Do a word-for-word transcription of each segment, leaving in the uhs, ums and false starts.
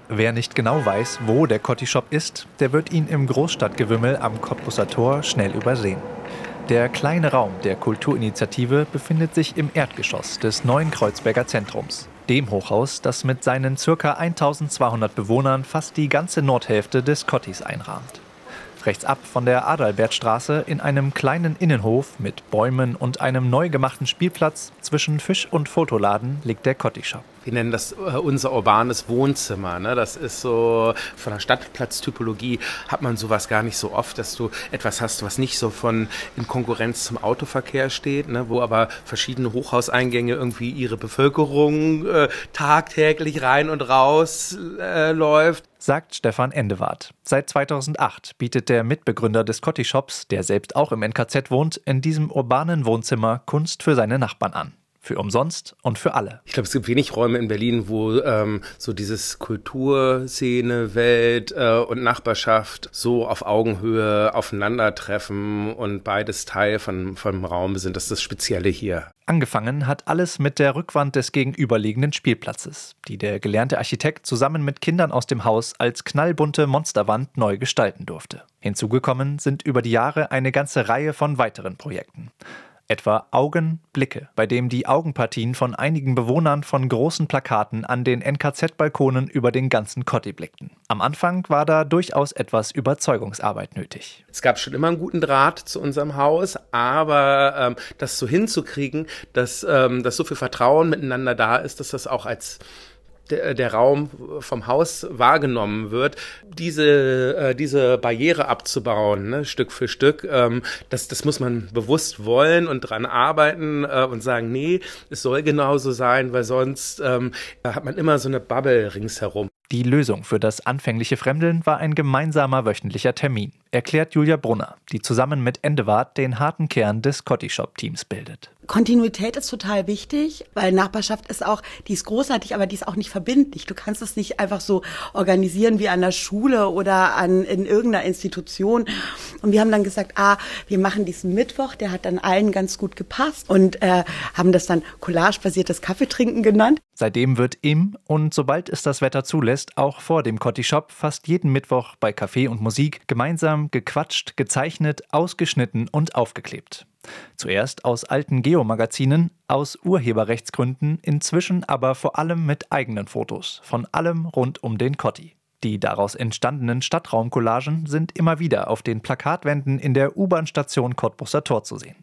Wer nicht genau weiß, wo der Cotti-Shop ist, der wird ihn im Großstadtgewimmel am Cottbuser Tor schnell übersehen. Der kleine Raum der Kulturinitiative befindet sich im Erdgeschoss des neuen Kreuzberger Zentrums, dem Hochhaus, das mit seinen ca. eintausendzweihundert Bewohnern fast die ganze Nordhälfte des Cottis einrahmt. Rechts ab von der Adalbertstraße in einem kleinen Innenhof mit Bäumen und einem neu gemachten Spielplatz zwischen Fisch- und Fotoladen liegt der Cotti-Shop. Wir nennen das äh, unser urbanes Wohnzimmer. Ne? Das ist so, von der Stadtplatztypologie hat man sowas gar nicht so oft, dass du etwas hast, was nicht so von in Konkurrenz zum Autoverkehr steht, ne? Wo aber verschiedene Hochhauseingänge irgendwie ihre Bevölkerung äh, tagtäglich rein und raus äh, läuft. Sagt Stefan Endewart. Seit zweitausendacht bietet der Mitbegründer des Cotti-Shops, der selbst auch im N K Z wohnt, in diesem urbanen Wohnzimmer Kunst für seine Nachbarn an. Für umsonst und für alle. Ich glaube, es gibt wenig Räume in Berlin, wo ähm, so dieses Kulturszene, Welt äh, und Nachbarschaft so auf Augenhöhe aufeinandertreffen und beides Teil von, von dem Raum sind. Das ist das Spezielle hier. Angefangen hat alles mit der Rückwand des gegenüberliegenden Spielplatzes, die der gelernte Architekt zusammen mit Kindern aus dem Haus als knallbunte Monsterwand neu gestalten durfte. Hinzugekommen sind über die Jahre eine ganze Reihe von weiteren Projekten. Etwa Augenblicke, bei dem die Augenpartien von einigen Bewohnern von großen Plakaten an den N K Z-Balkonen über den ganzen Cotti blickten. Am Anfang war da durchaus etwas Überzeugungsarbeit nötig. Es gab schon immer einen guten Draht zu unserem Haus, aber ähm, das so hinzukriegen, dass, ähm, dass so viel Vertrauen miteinander da ist, dass das auch als Der, der Raum vom Haus wahrgenommen wird, diese, äh, diese Barriere abzubauen, ne, Stück für Stück, ähm, das, das muss man bewusst wollen und dran arbeiten äh, und sagen, nee, es soll genauso sein, weil sonst ähm, hat man immer so eine Bubble ringsherum. Die Lösung für das anfängliche Fremdeln war ein gemeinsamer wöchentlicher Termin, erklärt Julia Brunner, die zusammen mit Endewart den harten Kern des Cotti-Shop-Teams bildet. Kontinuität ist total wichtig, weil Nachbarschaft ist auch, die ist großartig, aber die ist auch nicht verbindlich. Du kannst es nicht einfach so organisieren wie an der Schule oder an, in irgendeiner Institution. Und wir haben dann gesagt, ah, wir machen diesen Mittwoch, der hat dann allen ganz gut gepasst und äh, haben das dann collagebasiertes Kaffeetrinken genannt. Seitdem wird im und sobald es das Wetter zulässt, auch vor dem Cotti-Shop fast jeden Mittwoch bei Kaffee und Musik gemeinsam gequatscht, gezeichnet, ausgeschnitten und aufgeklebt. Zuerst aus alten Geomagazinen, aus Urheberrechtsgründen, inzwischen aber vor allem mit eigenen Fotos von allem rund um den Cotti. Die daraus entstandenen Stadtraumcollagen sind immer wieder auf den Plakatwänden in der U-Bahn-Station Cottbuser Tor zu sehen.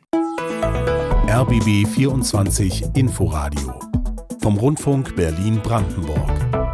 R B B vierundzwanzig Inforadio vom Rundfunk Berlin-Brandenburg.